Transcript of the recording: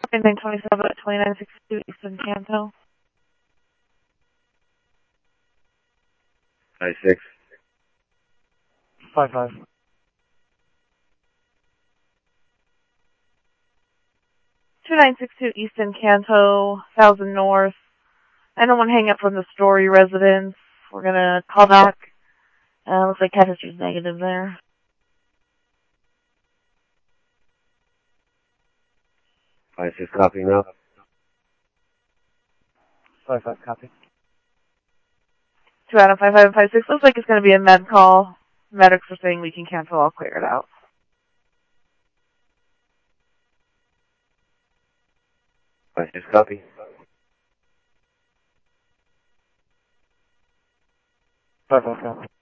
Okay, 927 at 2962 Eastern Canto. 56. 55. 2962 Eastern Canto, 1000 North. I don't want to hang up from the Story residence. We're going to call back. Looks like cat history's negative there. 56 copy now. 55 copy. 2 out of 55 and 56. Looks like it's going to be a med call. Medics are saying we can cancel. I'll clear it out. 56 copy. 55 copy.